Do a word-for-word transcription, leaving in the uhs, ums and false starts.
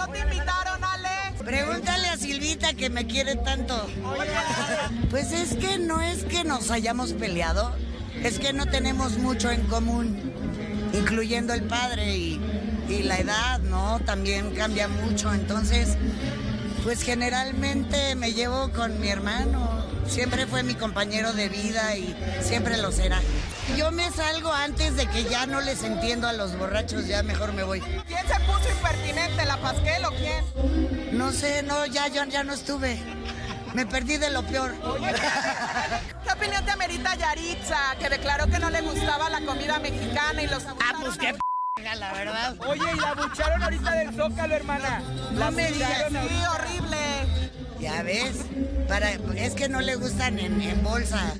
no te invitaron, Ale? Pregúntale a Silvita que me quiere tanto. Pues es que no es que nos hayamos peleado, es que no tenemos mucho en común, incluyendo el padre y, y la edad, ¿no? También cambia mucho, entonces, pues generalmente me llevo con mi hermano. Siempre fue mi compañero de vida y siempre lo será. Yo me salgo antes de que ya no les entiendo a los borrachos, ya mejor me voy. ¿Quién se puso impertinente, la Pasquel o quién? No sé, no, ya, yo ya no estuve. Me perdí de lo peor. ¿Qué opinión te amerita Yaritza, que declaró que no le gustaba la comida mexicana y los abusaron? Ah, pues qué p***, la verdad. Oye, y la bucharon ahorita del Zócalo, hermana. La No me digas. Sí, horrible. Ya ves, para, es que no le gustan en, en bolsa.